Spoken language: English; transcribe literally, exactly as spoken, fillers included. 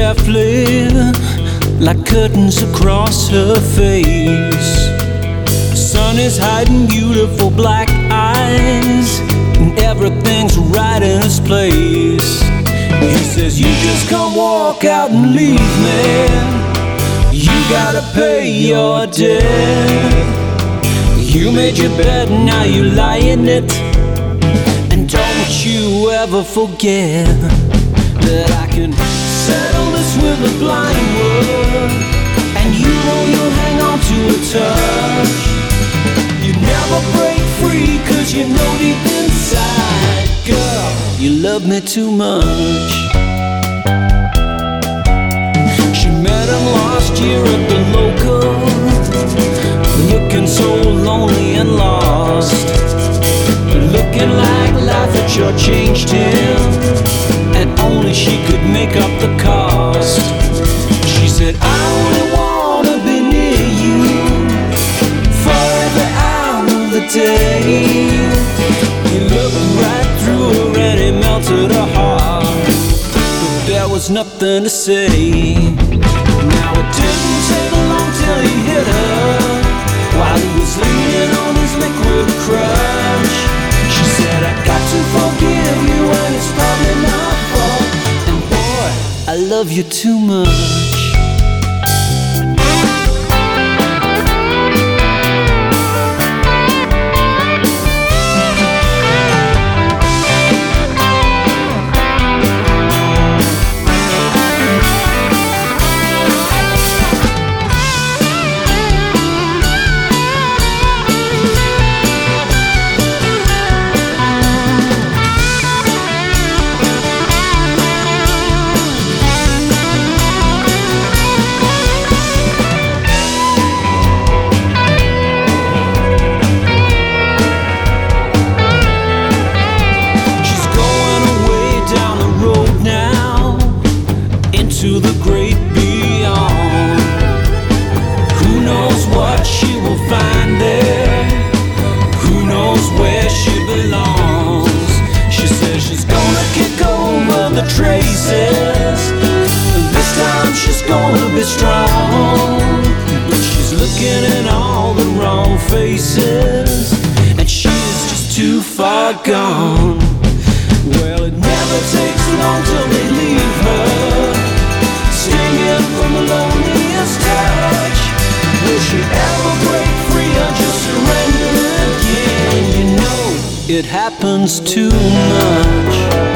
deftly like curtains across her face. The sun is hiding beautiful black eyes, and everything's right in its place. He says, you just can't walk out and leave me. You gotta pay your debt. You made your bed, now you lie in it. And don't you ever forget that I can settle this with a blind word, and you know you'll hang on to a touch. You never break free, cause you know deep inside, girl, you love me too much. She met him last year at the local, looking so lonely and lost, looking like life had shortchanged him, and only she could make up the cost. She said, I only wanna be near you for every hour of the day. He looked right through her and he melted her heart, but there was nothing to say. Now it didn't take long till he hit her while he was leaning on his liquid crutch. She said, I got to forgive you and it's probably my fault, and boy, I love you too much. To the great beyond. Who knows what she will find there? Who knows where she belongs? She says she's gonna kick over the traces, this time she's gonna be strong. But she's looking in all the wrong faces, and she's just too far gone. Well, it never takes long till they leave her, singing from the loneliest touch. Will she ever break free or just surrender again? You know, it happens too much.